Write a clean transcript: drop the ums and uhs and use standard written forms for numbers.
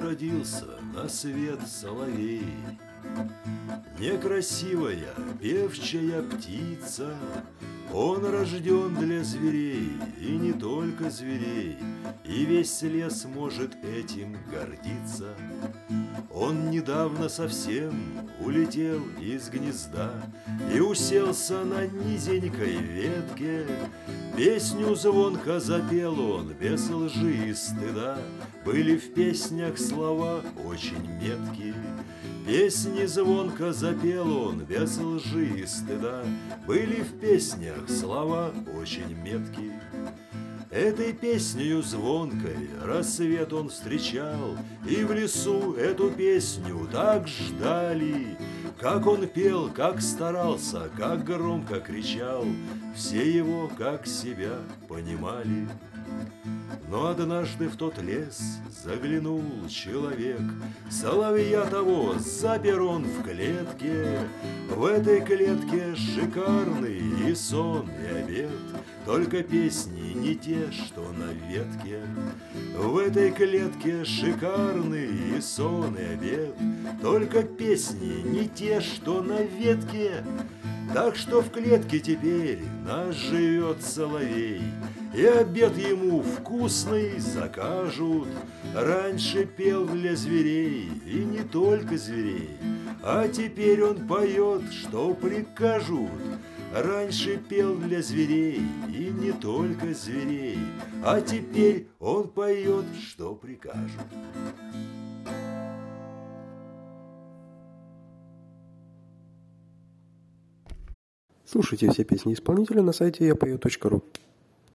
родился на свет соловей. Некрасивая певчая птица, он рожден для зверей, и не только зверей, и весь лес может этим гордиться. Он недавно совсем улетел из гнезда и уселся на низенькой ветке. Песню звонко запел он без лжи и стыда, были в песнях слова очень меткие. Песни звонко запел он без лжи и стыда, были в песнях слова очень меткие. Этой песнею звонкой рассвет он встречал, и в лесу эту песню так ждали. Как он пел, как старался, как громко кричал, все его как себя понимали. Но однажды в тот лес заглянул человек, соловья того запер он в клетке. В этой клетке шикарный и сон, и обед, только песни не те, что на ветке. В этой клетке шикарный и сон, и обед, только песни не те, что на ветке. Так что в клетке теперь нас живет соловей, и обед ему вкусный закажут. Раньше пел для зверей, и не только зверей, а теперь он поет, что прикажут. Раньше пел для зверей, и не только зверей, а теперь он поет, что прикажут. Слушайте все песни исполнителя на сайте yapою.ru.